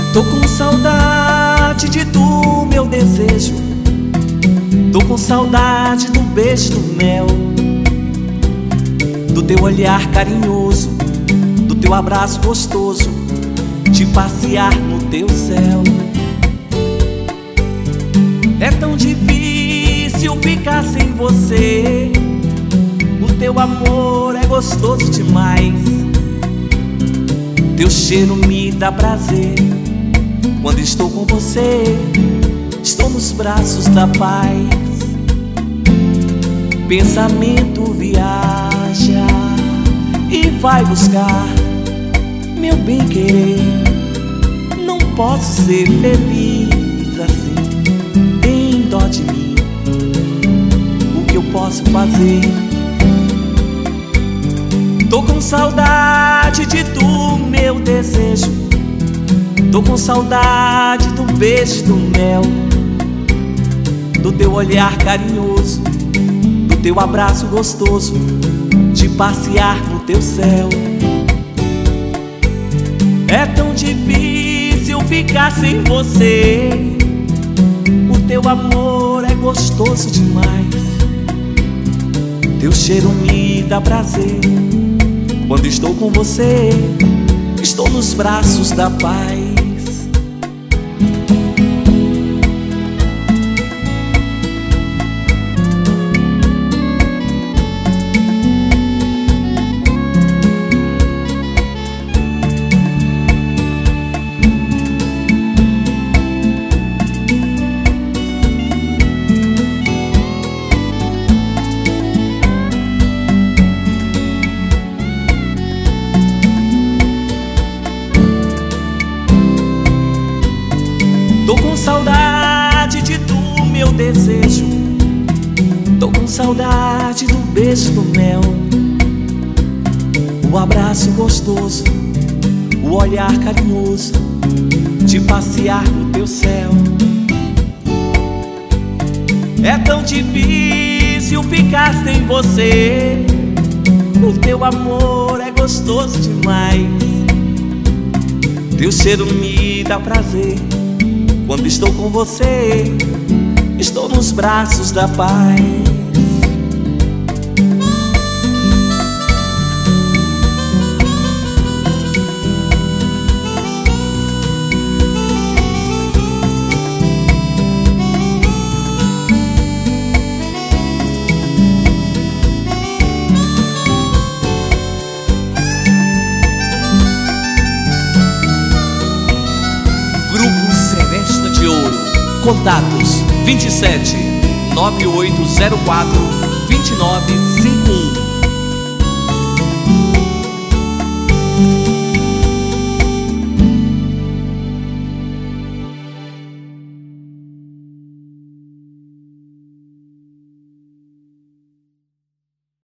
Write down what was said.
Tô com saudade de tu, meu desejo. Tô com saudade do beijo do mel, do teu olhar carinhoso, do teu abraço gostoso, de passear no teu céu. É tão difícil ficar sem você, o teu amor é gostoso demais. Teu cheiro me dá prazer, quando estou com você, estou nos braços da paz. Pensamento viaja e vai buscar meu bem-querer. Não posso ser feliz assim, tem dó de mim. O que eu posso fazer? Tô com saudade de tu, meu desejo. Tô com saudade do beijo do mel, do teu olhar carinhoso, do teu abraço gostoso, de passear no teu céu. É tão difícil ficar sem você, o teu amor é gostoso demais. Teu cheiro me dá prazer, quando estou com você, estou nos braços da paz. Tô com saudade de tu, meu desejo. Tô com saudade do beijo do mel, o abraço gostoso, o olhar carinhoso, de passear no teu céu. É tão difícil ficar sem você, o teu amor é gostoso demais. Teu cheiro me dá prazer, quando estou com você, estou nos braços da paz. Contatos 27 9804 2951.